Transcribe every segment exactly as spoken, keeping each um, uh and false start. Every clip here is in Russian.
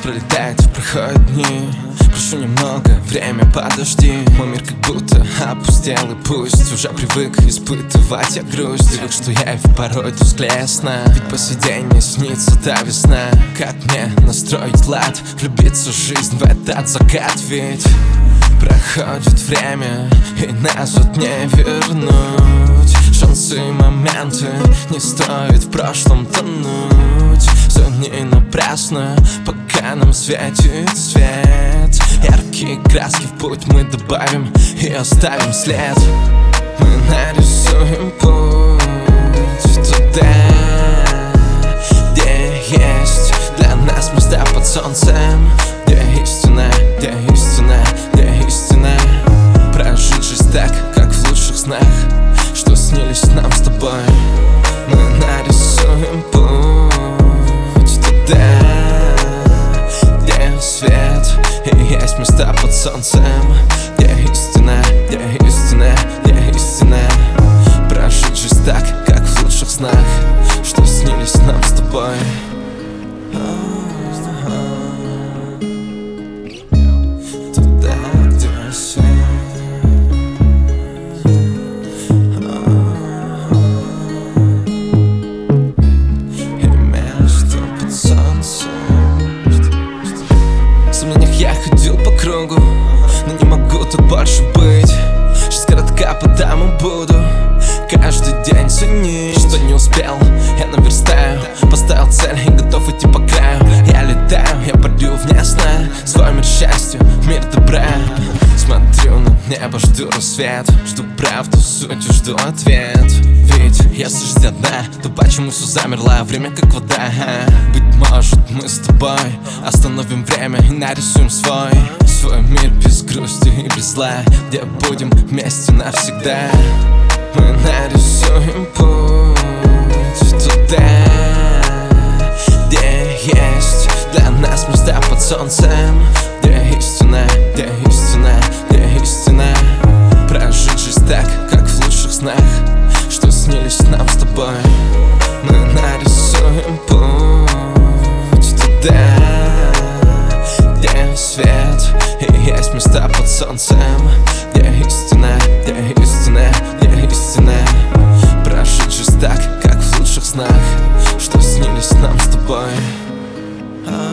пролетает, проходят дни. Прошу немного, время подожди. Мой мир как будто опустел, и пусть уже привык испытывать я грусть. Привык, что я и порой тусклее сна. Ведь по сей день мне снится та весна. Как мне настроить лад, влюбиться в жизнь, в этот закат? Ведь проходит время, и назад не вернуть. Шансы и моменты, не стоит в прошлом тонуть. Все не напрасно, пока нам светит свет. Яркие краски в путь мы добавим и оставим след. Мы нарисуем путь туда, где есть для нас места под солнцем. Где истина, где истина, где истина. Прожить жизнь так, как в лучших снах, что снились нам с тобой. Мы нарисуем путь туда, где свет и есть места под солнцем. Где истина, где истина, где истина. Прожить жизнь так, как в лучших снах, что снились нам с тобой. Туда, где свет и место под солнцем. В сомнениях я ходил по кругу, но не могу так больше быть. Жизнь коротка, потому буду каждый день ценить. Что не успел, я наверстаю. Поставил цель и готов идти по краю. Я летаю, я парю вне сна. Свой мир счастью, мир добра. Смотрю на небо, жду рассвет. Жду правду, суть, жду ответ. Ведь если жизнь одна, то почему все замерло? Время как вода. Быть может, мы с тобой остановим время и нарисуем свой Свой мир без грусти и без зла, где будем вместе навсегда. Мы нарисуем путь туда, где есть для нас места под солнцем. Где истина, где истина, где истина. Прожить жизнь так, как в лучших снах, что снились нам с тобой. Мы нарисуем путь туда, где свет и есть места под солнцем. Где истина, где истина, где истина. Прожить жизнь так, как в лучших снах, что снились нам с тобой.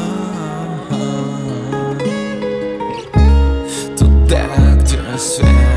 Туда, где свет